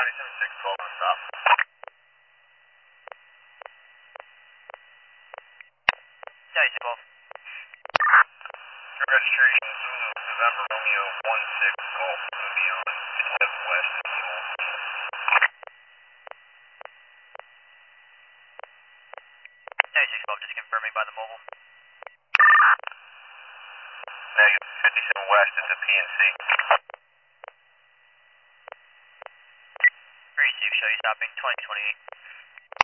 97-6, 12 on stop. Yeah, 12. Your registration Zulu November Romeo 16 Golf will be on 5 West Mule. Yeah, 12, just confirming by the mobile. Negative, 57 West into PNC. Receive, show you stopping 2028.